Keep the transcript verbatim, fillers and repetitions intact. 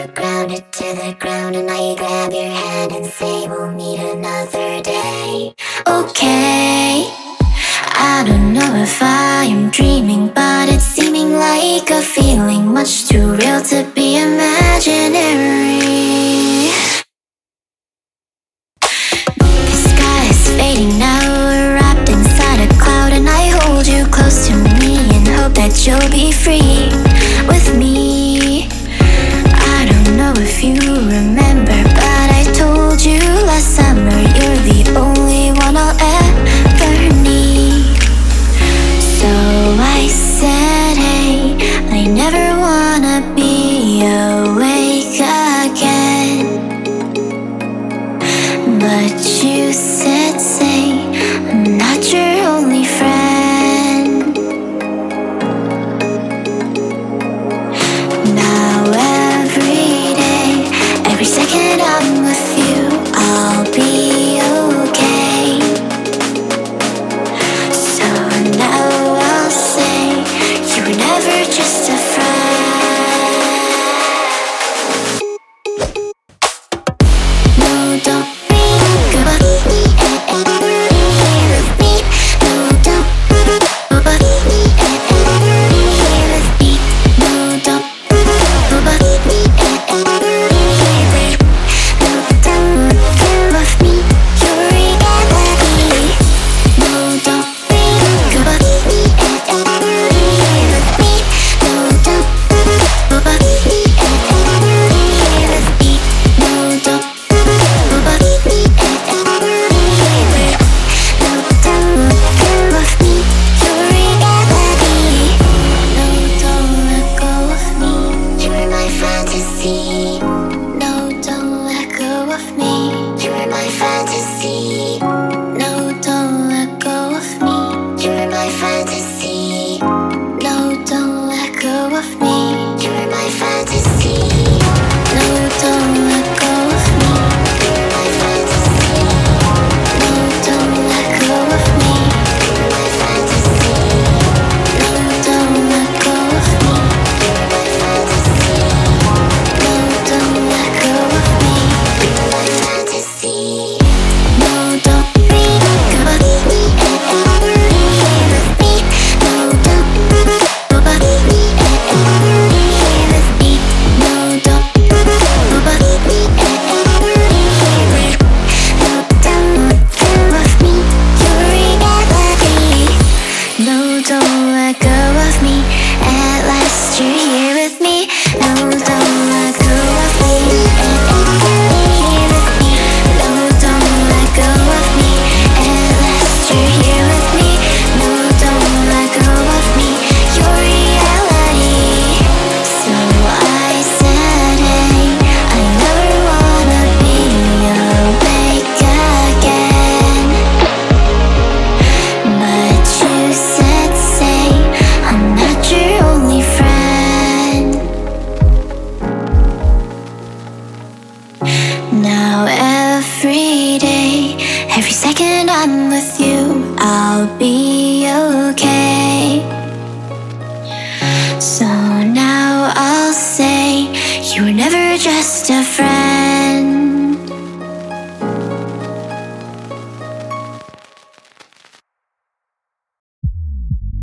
you're grounded to the ground, and I grab your hand and say we'll meet another day. Okay, I don't know if I am dreaming, but it's seeming like a feeling much too real to be imaginary. The sky is fading now, we're wrapped inside a cloud, and I hold you close to me and hope that you'll be free with me. I don't know if you remember, but I told you last summer you're the only one I'll ever need. So I said, hey, I never wanna be awake again. But you said, say, I'm not your only friend. Now every day, every second I'm with you, I'll be okay. So now I'll say, you were never just a friend. No, don't think about me with me. No, don't with me with me. No, don't with me. No, don't with me. Your reality. No, don't think about me with me. No, don't with me with me. No, don't let go of me. At last you're here with me. No, don't let go of me. Here with me. No, don't let go of me. At last you're here with me. No, don't let go of me. Your reality. So I said, hey, I never wanna be awake again. But you said, say, I'm not your only friend. Now every day, every second I'm with you, I'll be okay. So now I'll say, you were never just a friend.